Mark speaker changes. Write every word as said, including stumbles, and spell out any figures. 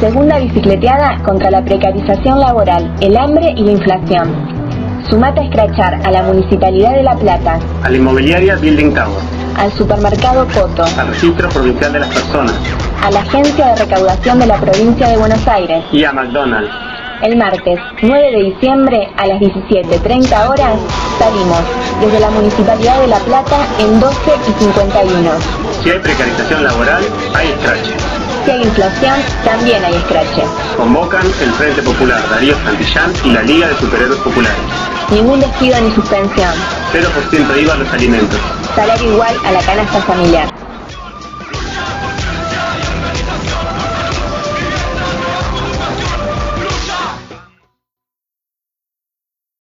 Speaker 1: Segunda bicicleteada contra la precarización laboral, el hambre y la inflación. Sumate a escrachar a la Municipalidad de La Plata,
Speaker 2: a la inmobiliaria Building Tower,
Speaker 1: al supermercado Coto,
Speaker 2: al Registro Provincial de las Personas,
Speaker 1: a la Agencia de Recaudación de la Provincia de Buenos Aires
Speaker 2: y a McDonald's.
Speaker 1: El martes nueve de diciembre a las diecisiete treinta horas salimos desde la Municipalidad de La Plata en doce y cincuenta y uno.
Speaker 2: Si hay precarización laboral, hay escrache.
Speaker 1: Si hay inflación, también hay escrache.
Speaker 2: Convocan el Frente Popular Darío Santillán y la Liga de Superhéroes Populares.
Speaker 1: Ningún despido ni suspensión.
Speaker 2: cero por ciento I V A a los alimentos.
Speaker 1: Salario igual a la canasta familiar.